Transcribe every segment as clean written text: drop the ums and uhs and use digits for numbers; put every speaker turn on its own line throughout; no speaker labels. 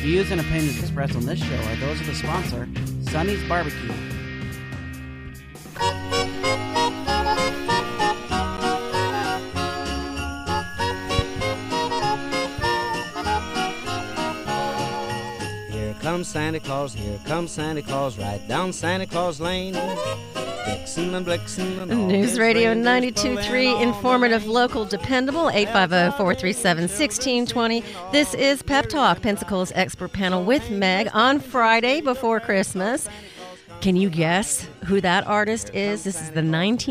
views and opinions expressed on this show are those of the sponsor, Sonny's Barbecue.
Here comes Santa Claus, right down Santa Claus Lane. Vixen and Blixen and all
News
his
Radio
reindeer
92.3,
pulling
informative,
on.
local, dependable, 850-437-1620. This is Pep Talk, Pensacle's expert panel with Meg on Friday before Christmas. Can you guess who that artist is? This is the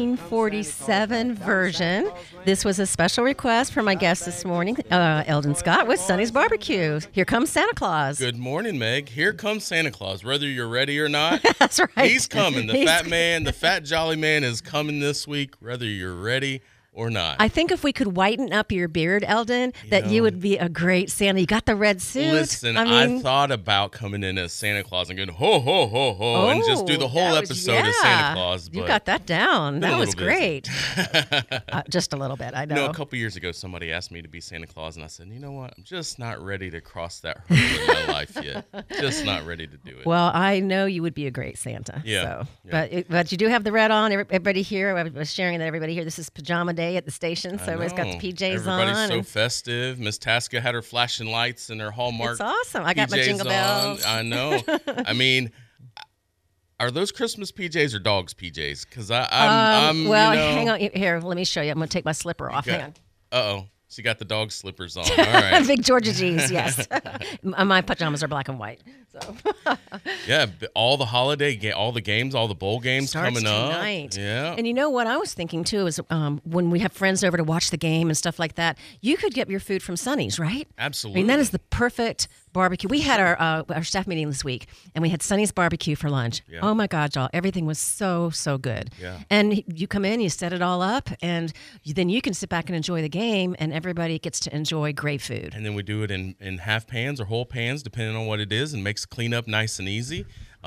1947 version. This was a special request from my guest this morning, Eldon Scott with Sonny's Barbecue. Here comes Santa Claus.
Good morning, Meg. Here comes Santa Claus, whether you're ready or not.
That's right.
He's coming. The fat jolly man is coming this week, whether you're ready or not.
I think if we could whiten up your beard, Eldon, you would be a great Santa. You got the red suit.
Listen, I thought about coming in as Santa Claus and going, ho, ho, ho, ho, and just do the whole episode as Santa Claus.
You got that down. That was great. Just a little bit, I know.
No, a couple years ago, somebody asked me to be Santa Claus, and I said, you know what? I'm just not ready to cross that hurdle in my life yet. Just not ready to do it.
Well, I know you would be a great Santa.
Yeah.
So. Yeah. But you do have the red on. Everybody here, I was sharing that everybody here, this is pajama day at the station, so everybody's got the PJs on.
Everybody's so festive. Miss Tasca had her flashing lights and her Hallmark.
It's awesome. I got
PJs
my jingle bells.
I know. I mean, are those Christmas PJs or dogs PJs? Because I'm
well, hang on. Here, let me show you. I'm going to take my slipper off. Hang on.
Uh-oh. She got the dog slippers on. All right.
Big Georgia G's, yes. My pajamas are black and white. So.
Yeah, all the all the games, all the bowl games
Starts
coming
tonight.
up. Yeah.
And you know what I was thinking too is when we have friends over to watch the game and stuff like that, you could get your food from Sonny's, right?
Absolutely.
I mean, that is the perfect barbecue. We had our staff meeting this week, and we had Sonny's Barbecue for lunch.
Yeah.
Oh my God, y'all! Everything was so good.
Yeah.
And you come in, you set it all up, and then you can sit back and enjoy the game, and everybody gets to enjoy great food.
And then we do it in half pans or whole pans, depending on what it is, and makes cleanup nice and easy.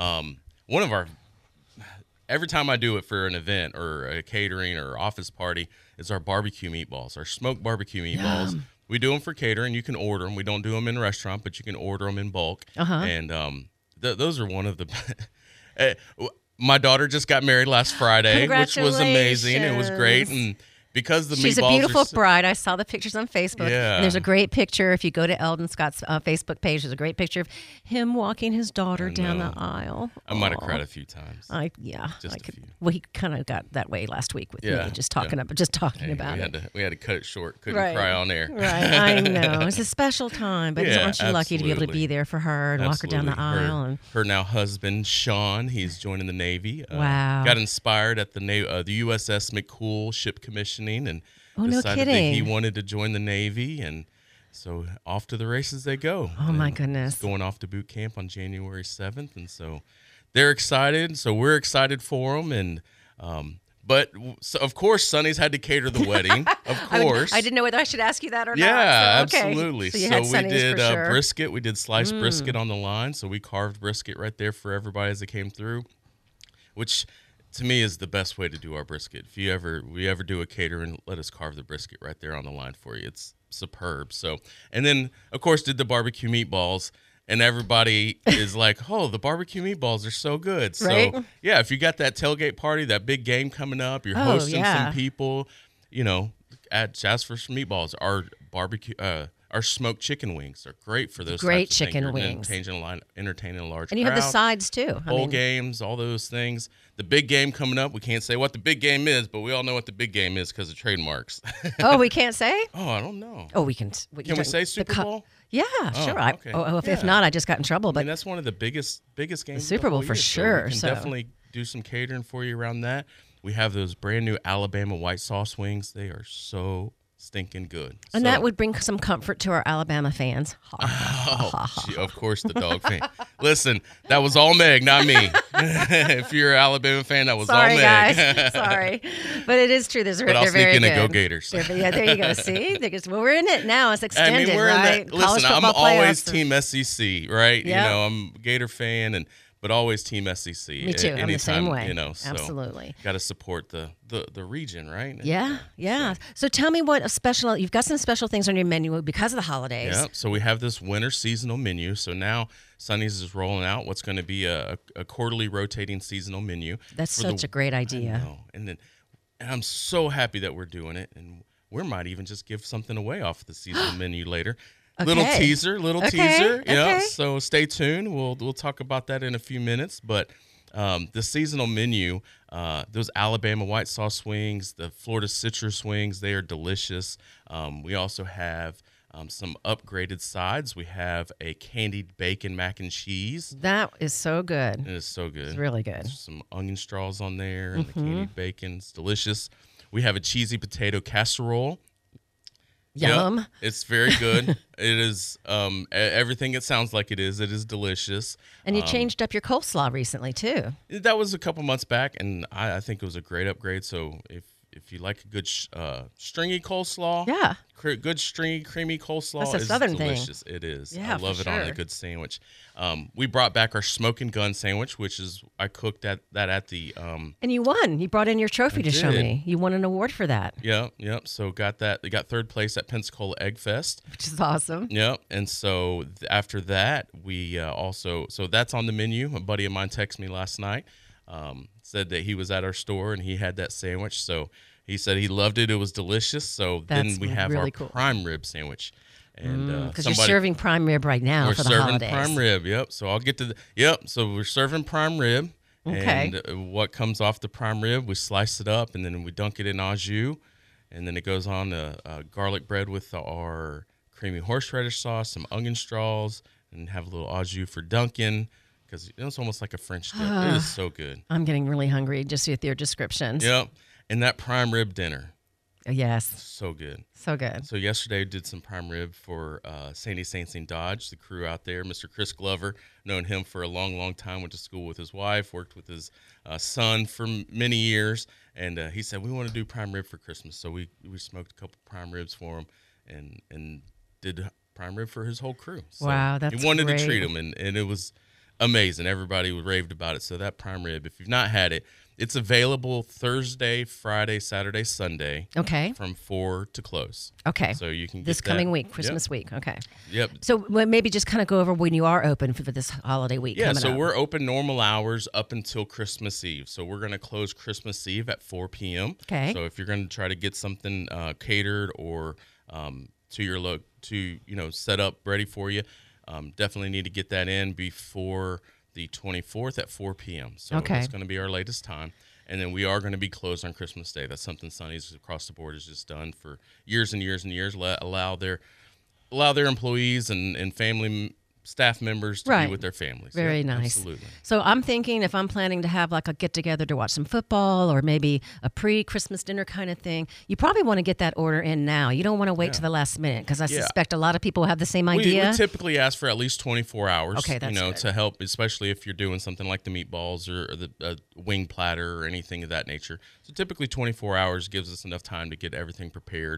Every time I do it for an event or a catering or office party, it's our barbecue meatballs, our smoked barbecue meatballs.
Yum.
We do them for catering. You can order them. We don't do them in a restaurant, but you can order them in bulk. And those are one of the my daughter just got married last Friday, which was amazing. It was great. And because
she's a beautiful bride. I saw the pictures on Facebook.
Yeah.
And there's a great picture. If you go to Eldon Scott's Facebook page, there's a great picture of him walking his daughter down the aisle.
I might have cried a few times.
Just a few. Well, he kind of got that way last week with me, just talking about it.
We had to cut it short. Couldn't cry on air.
Right, I know. It's a special time, but aren't you lucky to be able to be there for her and walk her down the aisle?
Her now husband, Sean, he's joining the Navy.
Wow.
Got inspired at the USS McCool ship commissioning and decided that he wanted to join the Navy, and so off to the races they go.
Oh, my goodness.
He's going off to boot camp on January 7th, and so they're excited. So we're excited for them, and but so of course, Sonny's had to cater the wedding. Of course,
I didn't know whether I should ask you that or not.
Yeah,
so, okay.
absolutely.
So
we did
sure.
brisket. We did sliced brisket on the line. So we carved brisket right there for everybody as it came through, which to me is the best way to do our brisket. If we ever do a catering, let us carve the brisket right there on the line for you. It's superb. So, and then of course did the barbecue meatballs. And everybody is like, oh, the barbecue meatballs are so good.
Right?
So, yeah, if you got that tailgate party, that big game coming up, you're hosting some people, ask for some meatballs. Our barbecue, our smoked chicken wings are great for those
great
types of
chicken
things.
wings.
Entertaining a large
crowd. And you have the sides, too.
Bowl games, all those things. The big game coming up, we can't say what the big game is, but we all know what the big game is because of trademarks.
Oh, we can't say?
Oh, I don't know.
Oh, we can.
Can we say Super Bowl?
Yeah, sure.
Okay.
If not, I just got in trouble. But
that's one of the biggest games.
The Super Bowl for sure.
So we can definitely do some catering for you around that. We have those brand new Alabama white sauce wings. They are so stinking good.
And that would bring some comfort to our Alabama fans.
Of course, the dog fan. Listen, that was all Meg, not me. If you're an Alabama fan, that was all Meg.
Guys. Sorry. But it is true.
But I'll sneak in a Go Gators.
Yeah, there you go. See? Well, we're in it now. It's extended,
we're
right?
in that. Listen, I'm always team SEC, right?
Yeah.
I'm a Gator fan, but always Team SEC.
Me too. I'm the same way.
So
absolutely.
got to support the region, right?
Yeah. So tell me what a special. You've got some special things on your menu because of the holidays.
Yeah. So we have this winter seasonal menu. So now Sonny's is rolling out what's going to be a quarterly rotating seasonal menu.
That's such a great idea.
I know. And I'm so happy that we're doing it, and we might even just give something away off the seasonal menu later.
Okay.
Little teaser.
Okay.
Yeah. So stay tuned. We'll talk about that in a few minutes. But the seasonal menu, those Alabama white sauce wings, the Florida citrus wings, they are delicious. We also have some upgraded sides. We have a candied bacon mac and cheese.
That is so good.
It is so good.
It's really good.
There's some onion straws on there and the candied bacon. It's delicious. We have a cheesy potato casserole.
Yum.
Yep, it's very good. It is everything it sounds like it is. It is delicious.
And you changed up your coleslaw recently, too.
That was a couple months back, and I think it was a great upgrade. So if you like a good stringy coleslaw, good stringy creamy coleslaw,
That's a
is
southern
delicious.
thing.
It is.
Yeah,
I love
for
it on
sure.
a good sandwich. We brought back our smoking gun sandwich, which is I cooked that at the.
And you won. You brought in your trophy to show
did.
me. You won an award for that,
Yep. So got that. They got third place at Pensacola Egg Fest.
which is awesome.
Yep. And so after that, we so that's on the menu. A buddy of mine texted me last night, said that he was at our store and he had that sandwich. So he said he loved it. It was delicious. So
That's
then we have
really
our
cool.
prime rib sandwich. And
Because you're serving prime rib right now
we're
for the
serving
holidays.
prime rib. Yep. So I'll get to so we're serving prime rib.
Okay.
And what comes off the prime rib, we slice it up and then we dunk it in au jus. And then it goes on to garlic bread with our creamy horseradish sauce, some onion straws, and have a little au jus for dunking because it's almost like a French dip. It is so good.
I'm getting really hungry just with your descriptions.
Yep. And that prime rib dinner,
Yes.
so good.
So good.
So yesterday we did some prime rib for Sandy Saints Dodge, the crew out there. Mr. Chris Glover, known him for a long, long time, went to school with his wife, worked with his son for many years, and he said, we want to do prime rib for Christmas. So we smoked a couple prime ribs for him and did prime rib for his whole crew. So
Wow, that's
he wanted
great.
to treat him, and it was amazing. Everybody raved about it. So that prime rib, if you've not had it, it's available Thursday, Friday, Saturday, Sunday.
Okay.
From 4 to close.
Okay.
So you can get
This coming
that.
week, Christmas week. Okay.
Yep.
So maybe just kind of go over when you are open for this holiday week.
Yeah,
coming
so
up.
we're open normal hours up until Christmas Eve. So we're going to close Christmas Eve at 4 p.m.
Okay.
So if you're going to try to get something catered or to your set up ready for you, definitely need to get that in before the 24th at 4 p.m. So
Okay.
that's going to be our latest time. And then we are going to be closed on Christmas Day. That's something Sonny's across the board has just done for years and years and years. Allow their employees and family staff members to
Right.
be with their families.
Very
Yep,
nice.
Absolutely.
So I'm thinking if I'm planning to have like a get together to watch some football or maybe a pre-Christmas dinner kind of thing, you probably want to get that order in now. You don't want to wait to the last minute because I
Yeah.
suspect a lot of people have the same
We
idea.
typically ask for at least 24 hours.
Okay, that's good.
to help, especially if you're doing something like the meatballs or the wing platter or anything of that nature. So typically 24 hours gives us enough time to get everything prepared.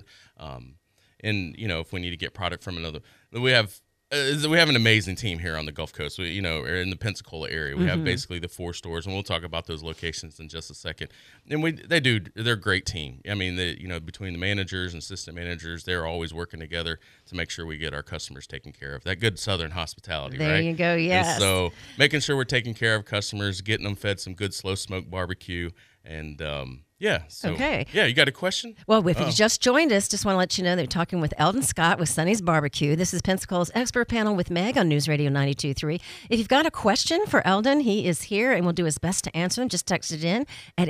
And if we need to get product from another, we have an amazing team here on the Gulf Coast. We, or in the Pensacola area, we have basically the 4 stores, and we'll talk about those locations in just a second. And they're a great team. I mean, between the managers and assistant managers, they're always working together to make sure we get our customers taken care of. That good Southern hospitality,
There
right?
you go, yes.
And so making sure we're taking care of customers, getting them fed some good slow smoke barbecue, and
Okay.
Yeah, you got a question?
Well, if you just joined us, just want to let you know that we're talking with Eldon Scott with Sonny's Barbecue. This is Pensacola's Expert Panel with Meg on News Radio 92.3. If you've got a question for Eldon, he is here and will do his best to answer them. Just text it in at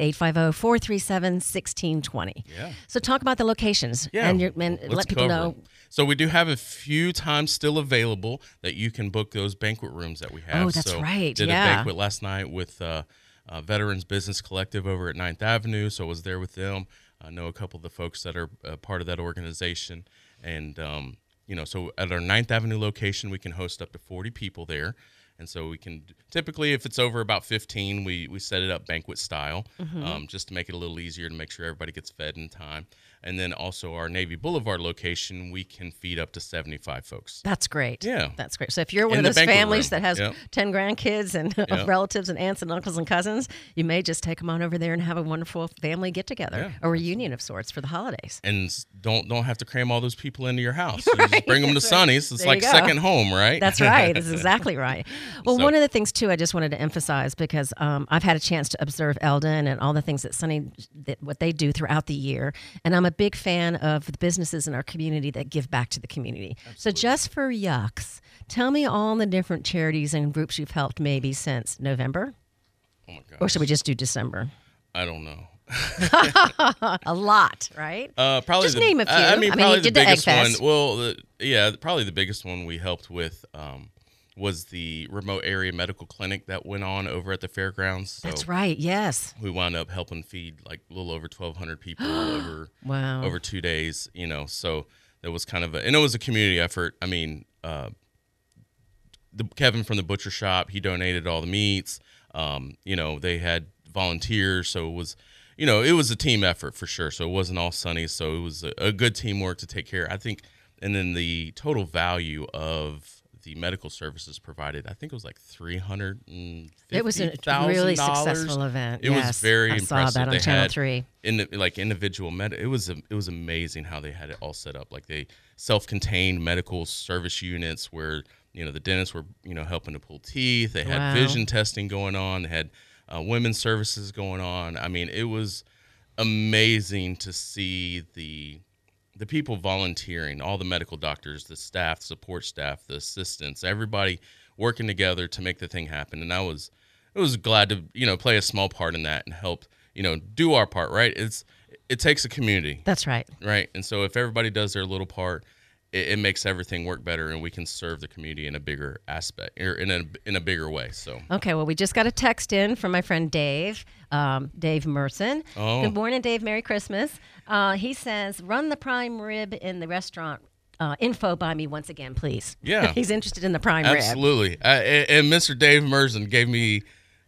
850-437-1620.
Yeah.
So talk about the locations
Yeah,
and
let's
let people
cover
know.
'em. So we do have a few times still available that you can book those banquet rooms that we have.
Oh, that's
so
right,
Did
yeah.
a banquet last night with Veterans Business Collective over at 9th Avenue, so I was there with them. I know a couple of the folks that are part of that organization. And, so at our 9th Avenue location, we can host up to 40 people there. And so we can typically, if it's over about 15, we set it up banquet style, just to make it a little easier to make sure everybody gets fed in time. And then also our Navy Boulevard location, we can feed up to 75 folks.
That's great.
Yeah.
That's great. So if you're one
In
of
the
those
banquet
families
room.
that has
Yep.
10 grandkids and
Yep.
relatives and aunts and uncles and cousins, you may just take them on over there and have a wonderful family get-together,
Yeah.
a reunion of sorts for the holidays.
And don't have to cram all those people into your house. You just bring them to Sonny's. It's
There
like
you go.
second home, right?
That's right. That's exactly right. Well,
So-
one of the things, too, I just wanted to emphasize because I've had a chance to observe Eldon and all the things that what they do throughout the year. And I'm a big fan of the businesses in our community that give back to the community. So just for yucks, tell me all the different charities and groups you've helped maybe since November.
Oh my gosh.
Or should we just do December?
I don't know.
A lot, right?
Probably
Just name a few. I mean,
probably
you
the
did the Egg
biggest
Fest.
one. Well, probably the biggest one we helped with was the remote area medical clinic that went on over at the fairgrounds. So
That's right. Yes.
we wound up helping feed like a little over 1,200 people over
Wow.
over 2 days. So it was kind of and it was a community effort. I mean, Kevin from the butcher shop, he donated all the meats. They had volunteers, so it was. It was a team effort for sure. So it wasn't all Sonny. So it was a good teamwork to take care. I think, and then the total value of the medical services provided, I think it was like $350,000.
It was a really successful event.
It was very
I
impressive.
saw that on
They
Channel
had
3.
Individual it was amazing how they had it all set up. Like they self-contained medical service units where the dentists were helping to pull teeth. They had
Wow.
vision testing going on. They had women's services going on. I mean, it was amazing to see the people volunteering, all the medical doctors, the staff, support staff, the assistants, everybody working together to make the thing happen. And I was glad to play a small part in that and help do our part. Right? It takes a community.
That's right.
Right. And so if everybody does their little part, it makes everything work better, and we can serve the community in a bigger aspect, or in a bigger way. So
Okay, well, we just got a text in from my friend Dave, Dave Merson.
Oh.
Good morning, Dave. Merry Christmas. He says, run the prime rib in the restaurant. Info by me once again, please.
Yeah.
He's interested in the prime rib.
absolutely. And Mr. Dave Merson gave me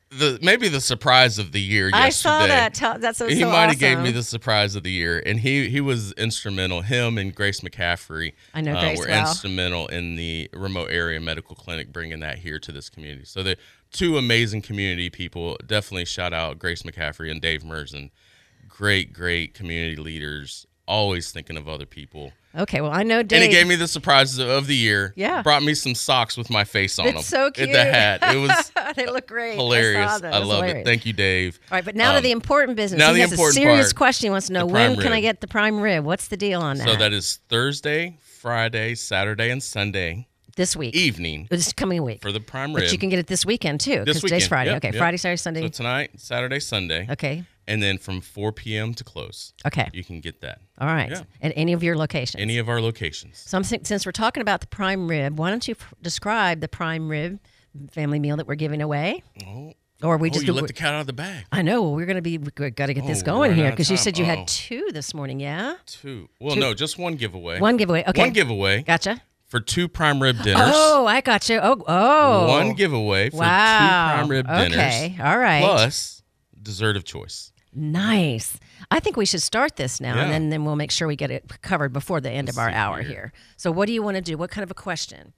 maybe the surprise of the year yesterday.
I saw that. That's so
He
so
might have
awesome.
gave me the surprise of the year, and he was instrumental. Him and Grace McCaffrey,
I know Grace
were
well.
instrumental in the remote area medical clinic, bringing that here to this community. So the two amazing community people. Definitely shout out Grace McCaffrey and Dave Merson. Great community leaders, always thinking of other people.
Okay, well, I know Dave.
And he gave me the surprise of the year.
Yeah.
Brought me some socks with my face on them.
It's so cute.
The hat. It was
They look great.
hilarious.
I saw them.
I
It was
love
hilarious.
it. Thank you, Dave.
All right, but now to the important business.
now
He
the
has
important
a serious
part,
question. He wants to know,
the
when
prime
can I
rib.
get the prime rib? What's the deal on that?
So that is Thursday, Friday, Saturday, and Sunday
this week.
evening
This coming week.
for the prime rib.
But you can get it this weekend, too,
This
because today's
weekend.
Friday.
Yep,
Okay,
yep.
Friday, Saturday, Sunday.
So tonight, Saturday, Sunday.
Okay.
And then from 4 p.m. to close.
Okay.
You can get that.
All right.
Yeah.
At any of your locations.
Any of our locations.
So since we're talking about the prime rib, why don't you describe the prime rib family meal that we're giving away?
Oh,
Or we just
you let the cat out of the bag.
I know. We're going to be. We got to get this
Oh,
going
we're
here
running out of
because you
time.
said you
Uh-oh.
had 2 this morning. Yeah.
2. Well, no, just one giveaway.
One giveaway. Okay.
One giveaway
Gotcha.
for 2 prime rib dinners.
Oh, I got you. Oh.
One giveaway for 2
Wow.
prime rib dinners.
Okay. All right.
Plus dessert of choice.
Nice. I think we should start this now,
Yeah.
and then we'll make sure we get it covered before the end of our
see
hour
here.
here. So, what do you want to do? What kind of a question?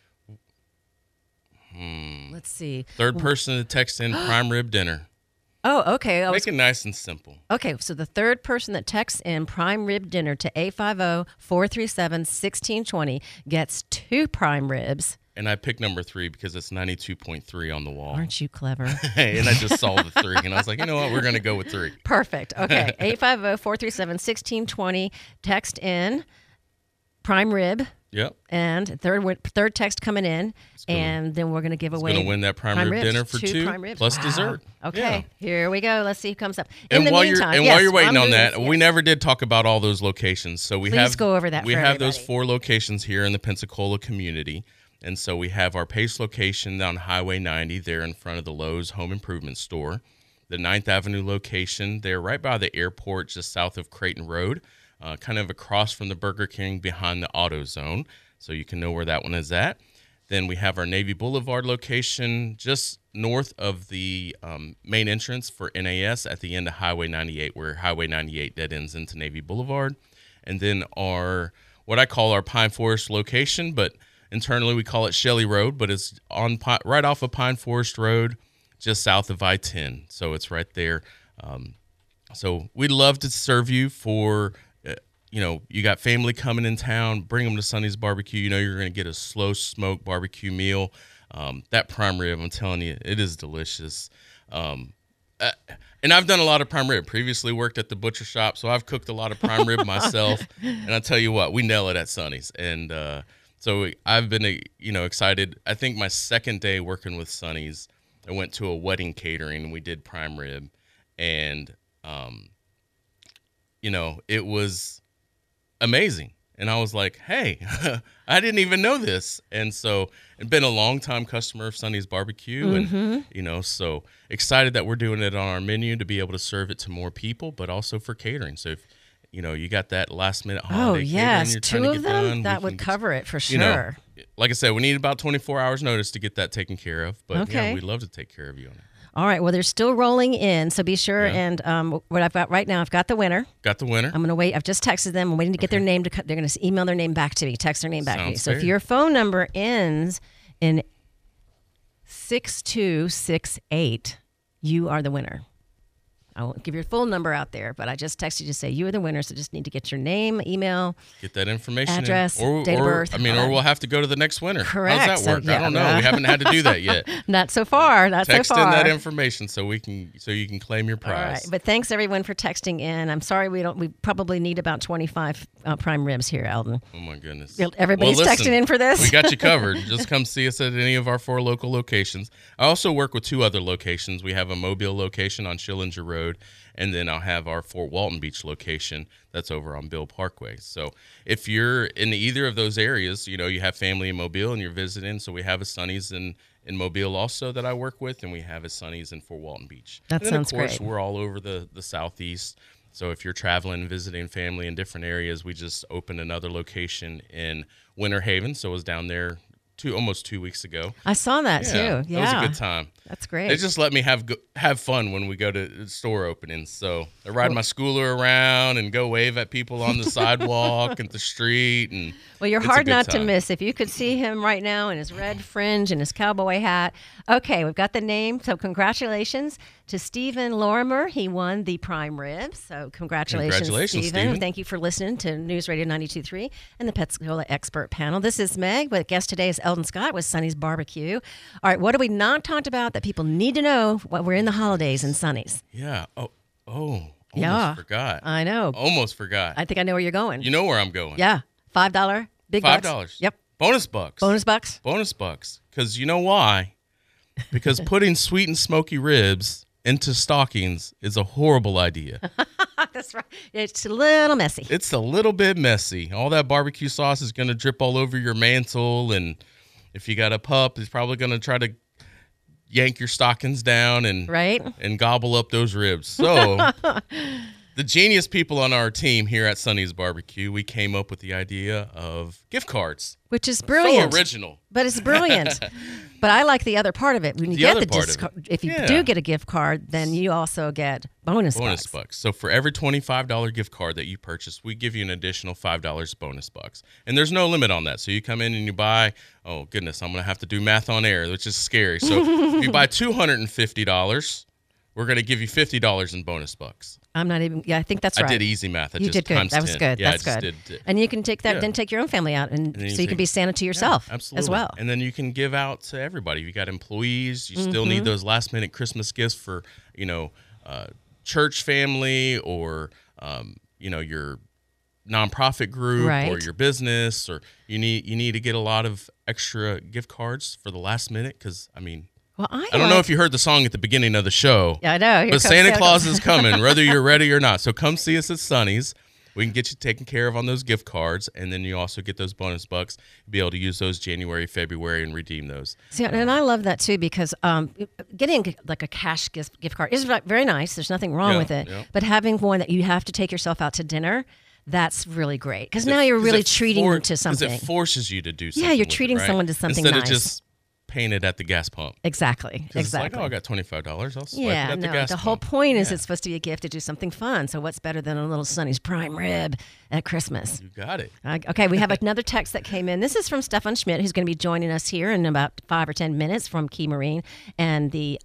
Let's see.
Third person to text in prime rib dinner.
Oh, okay. I was
Make it nice and simple.
Okay, so the third person that texts in prime rib dinner to 850-437-1620 gets 2 prime ribs.
And I picked number 3 because it's 92.3 on the wall.
Aren't you clever?
And I just saw the 3, and I was like, you know what? We're going to go with 3.
Perfect. Okay, 850-437-1620. Text in prime rib.
Yep.
And third text coming in, and then we're going to give away.
Going to win that prime rib
ribs.
dinner for 2
prime ribs.
plus
Wow.
dessert.
Okay,
Yeah.
here we go. Let's see who comes up. In
And
the
while
meantime,
you're
yes,
waiting
I'm
on
doing
that,
this, yes.
we never did talk about all those locations. So we
Please
have
go over that
We
for
have those
everybody.
4 locations here in the Pensacola community, and so we have our Pace location on Highway 90 there in front of the Lowe's Home Improvement Store, the 9th Avenue location there right by the airport, just south of Creighton Road, kind of across from the Burger King behind the AutoZone, so you can know where that one is at. Then we have our Navy Boulevard location just north of the main entrance for NAS at the end of Highway 98, where Highway 98 dead ends into Navy Boulevard. And then what I call our Pine Forest location, but internally we call it Shelley Road, but it's right off of Pine Forest Road, just south of I-10. So it's right there. So we'd love to serve you for, you got family coming in town, bring them to Sonny's Barbecue. You're going to get a slow smoke barbecue meal. That prime rib, I'm telling you, it is delicious. And I've done a lot of prime rib. Previously worked at the butcher shop, so I've cooked a lot of prime rib myself. And I tell you what, we nail it at Sonny's. And so I've been, excited. I think my second day working with Sonny's, I went to a wedding catering and we did prime rib. And, it was amazing. And I was like, hey, I didn't even know this. And so I've been a long-time customer of Sonny's Barbecue. And, so excited that we're doing it on our menu to be able to serve it to more people, but also for catering. So if, you got that last-minute holiday catering you're trying to get done,
that would cover it for sure.
Like I said, we need about 24 hours notice to get that taken care of. But, we'd love to take care of you on it.
All right. Well, they're still rolling in, so be sure. And what I've got right now, I've got the winner.
Got the winner.
I'm going to wait. I've just texted them. I'm waiting to get their name. They're going to email their name back to me, text their name back to me. So if your phone number ends in 6268, you are the winner. I won't give your full number out there, but I just texted you to say you are the winner, so just need to get your name, email,
get that information,
address, date of birth.
Or we'll have to go to the next winner.
Correct.
How's that work? I don't know. We haven't had to do that yet.
Not so far.
Text in that information so you can claim your prize.
All right. But thanks everyone for texting in. I'm sorry we probably need about 25 prime ribs here, Eldon.
Oh my goodness.
Everybody's texting in for this.
We got you covered. Just come see us at any of our 4 local locations. I also work with 2 other locations. We have a Mobile location on Schillinger Road, and then I'll have our Fort Walton Beach location that's over on Bill Parkway. So if you're in either of those areas, you have family in Mobile and you're visiting, so we have a Sonny's in Mobile also that I work with, and we have a Sonny's in Fort Walton Beach.
That sounds
great. Of course,
great.
we're all over the Southeast. So if you're traveling and visiting family in different areas, we just opened another location in Winter Haven. So I was down there almost 2 weeks ago.
I saw that too. Yeah,
it was a good time.
That's great.
They just let me have fun when we go to store openings. So I ride my schooler around and go wave at people on the sidewalk and the street. And
well, you're hard not to miss. If you could see him right now in his red fringe and his cowboy hat. Okay, we've got the name. So congratulations to Stephen Lorimer. He won the prime rib. So congratulations, Stephen. Thank you for listening to News Radio 92.3 and the Pensacola Expert Panel. This is Meg, but guest today is Eldon Scott with Sonny's Barbecue. All right, what have we not talked about that people need to know while we're in the holidays in Sonny's?
Yeah. Almost forgot.
I know.
Almost forgot.
I think I know where you're going.
You know where I'm going.
Yeah. $5 big bucks.
$5.
Yep.
Bonus bucks.
Bonus bucks.
Bonus bucks. Because you know why? Because putting sweet and smoky ribs into stockings is a horrible idea.
That's right. It's a little messy.
It's a little bit messy. All that barbecue sauce is going to drip all over your mantle, and if you got a pup, he's probably going to try to yank your stockings down and gobble up those ribs. So the genius people on our team here at Sonny's Barbecue, we came up with the idea of gift cards.
Which is brilliant.
So original.
But it's brilliant. But I like the other part of it. When you if you do get a gift card, then you also get bonus bucks.
So for every $25 gift card that you purchase, we give you an additional $5 bonus bucks. And there's no limit on that. So you come in and you buy, oh goodness, I'm going to have to do math on air, which is scary. So if you buy $250, we're going to give you $50 in bonus bucks.
I'm not even. Yeah, I think that's right.
I did easy math.
You did good. That was good.
Yeah,
that's good. And you can take that, then take your own family out, and so you can be Santa to yourself as well.
And then you can give out to everybody. If you got employees, you still need those last minute Christmas gifts for church family or your nonprofit group or your business, or you need to get a lot of extra gift cards for the last minute because
Well,
I don't know if you heard the song at the beginning of the show.
Yeah, I know.
But Santa Claus is coming, whether you're ready or not. So come see us at Sonny's. We can get you taken care of on those gift cards, and then you also get those bonus bucks. You'll be able to use those January, February, and redeem those.
See, and I love that, too, because getting like a cash gift card is very nice. There's nothing wrong with it. Yeah. But having one that you have to take yourself out to dinner, that's really great. Because now you're really treating them to something.
Because it forces you to do something.
Yeah, you're
with it,
treating
right?
someone to something
Instead
nice.
of just paying it at the gas pump.
Exactly.
It's like, oh, I got $25. I'll swipe it at the gas
the
pump.
whole point is it's supposed to be a gift to do something fun. So what's better than a little Sonny's prime rib at Christmas?
You got it.
Okay, we have another text that came in. This is from Stefan Schmidt, who's going to be joining us here in about 5 or 10 minutes from Key Marine and the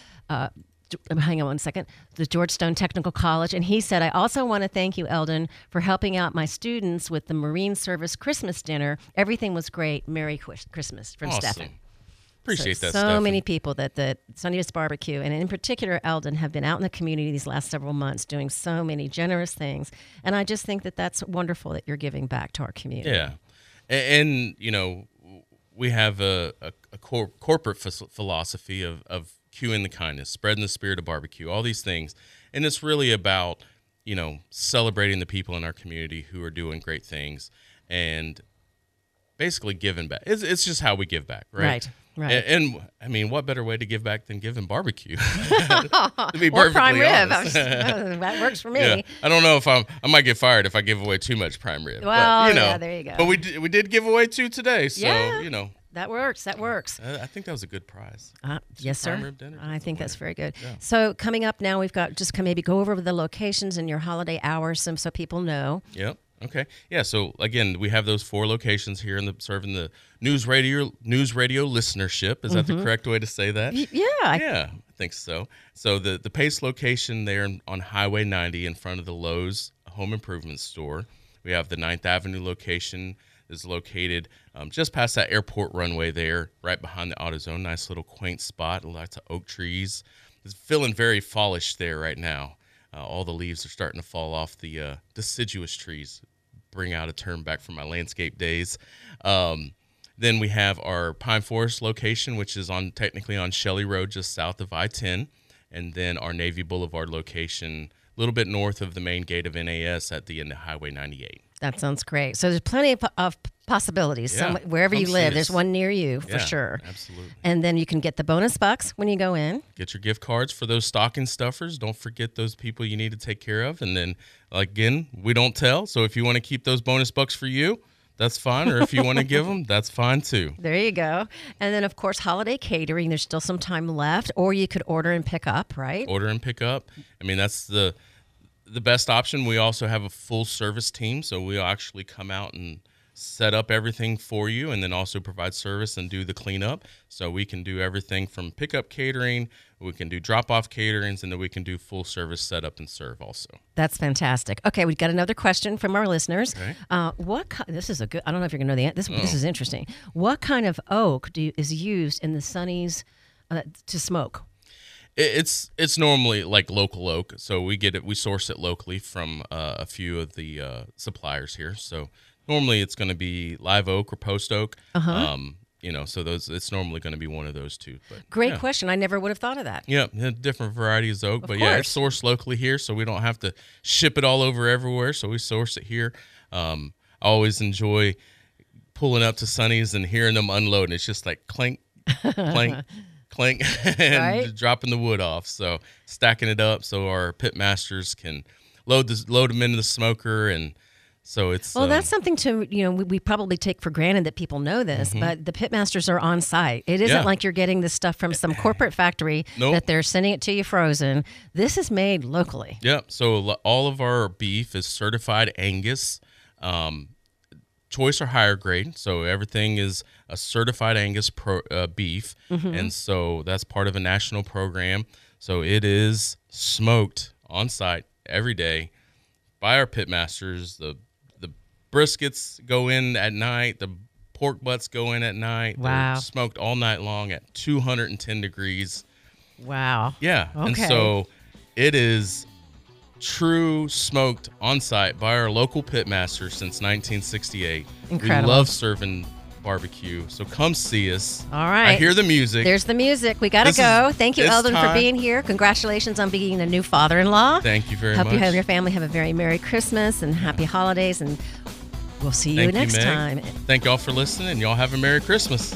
hang on one second, the Georgetown Technical College. And he said, I also want to thank you, Eldon, for helping out my students with the Marine Service Christmas dinner. Everything was great. Merry Christmas from
Awesome.
Stefan.
Appreciate that,
So
Stefan.
many people that Sunny's Barbecue, and in particular Eldon, have been out in the community these last several months doing so many generous things. And I just think that that's wonderful that you're giving back to our community.
Yeah. And you know, we have a corporate philosophy of cueing the kindness, spreading the spirit of barbecue, all these things. And it's really about, you know, celebrating the people in our community who are doing great things and basically giving back. It's just how we give back, right?
Right.
And I mean, what better way to give back than giving barbecue? To be
Or
perfectly
prime rib.
honest.
That works for me.
Yeah. I don't know if I might get fired if I give away too much prime rib.
Well,
but, you know,
yeah, there you go.
But we did give away 2 today, so
Yeah.
you know.
That works.
I think that was a good prize.
Yes, sir.
prime rib dinner.
I think that's very good.
Yeah.
So coming up now, we've got just maybe go over the locations and your holiday hours so people know.
Yep. Okay. Yeah. So again, we have those 4 locations here serving the news radio listenership. Is that the correct way to say that?
Yeah.
Yeah, I think so. So the Pace location there on Highway 90 in front of the Lowe's Home Improvement Store. We have the 9th Avenue location is located just past that airport runway there, right behind the AutoZone. Nice little quaint spot, lots of oak trees. It's feeling very fallish there right now. All the leaves are starting to fall off the deciduous trees. Bring out a term back from my landscape days. Then we have our Pine Forest location, which is technically on Shelley Road, just south of I-10. And then our Navy Boulevard location, a little bit north of the main gate of NAS at the end of Highway 98.
That sounds great. So there's plenty of possibilities.
Yeah.
Wherever
Come
you
see
live,
us.
there's one near you for
Yeah,
sure.
absolutely.
And then you can get the bonus bucks when you go in.
Get your gift cards for those stocking stuffers. Don't forget those people you need to take care of. And then, again, we don't tell. So if you want to keep those bonus bucks for you, that's fine. Or if you want to give them, that's fine too.
There you go. And then, of course, holiday catering. There's still some time left. Or you could order and pick up, right?
Order and pick up. I mean, that's the best option. We also have a full service team. So we'll actually come out and set up everything for you and then also provide service and do the cleanup. So we can do everything from pickup catering, we can do drop-off caterings, and then we can do full service setup and serve also.
That's fantastic. Okay, we've got another question from our listeners.
Okay.
This is a good, I don't know if you're going to know the answer. This is interesting. What kind of oak is used in the Sonny's to smoke?
It's normally like local oak, so we source it locally from a few of the suppliers here. So normally it's going to be live oak or post oak. So it's normally going to be one of those two. But
Great question. I never would have thought of that.
Yeah, different varieties of oak, but
Of
yeah, it's
course.
sourced locally here, so we don't have to ship it all over everywhere. So we source it here. I always enjoy pulling up to Sonny's and hearing them unload, and it's just like clink, clink. Clink and
Right.
dropping the wood off. So stacking it up so our pit masters can load them into the smoker, and so it's
Well, that's something we probably take for granted that people know this, but the pit masters are on site. It isn't
Yeah.
like you're getting this stuff from some corporate factory
Nope.
that they're sending it to you frozen. This is made locally.
Yep. So all of our beef is certified Angus, choice or higher grade. So everything is a certified Angus beef, and so that's part of a national program. So it is smoked on site every day by our pit masters. The briskets go in at night. The pork butts go in at night.
Wow.
They're smoked all night long at 210 degrees.
Wow.
Yeah. And
Okay.
so it is true smoked on site by our local pit master since 1968.
Incredible.
We love serving barbecue. So come see us.
All right.
I hear the music.
There's the music. We got to
This is-
go. Thank you,
it's
Eldon, for
time.
being here. Congratulations on being a new father-in-law.
Thank you very
Hope
much.
you and your family have a very Merry Christmas and Happy Holidays, and we'll see you
Thank
next
Meg.
time.
Thank y'all for listening, and y'all have a Merry Christmas.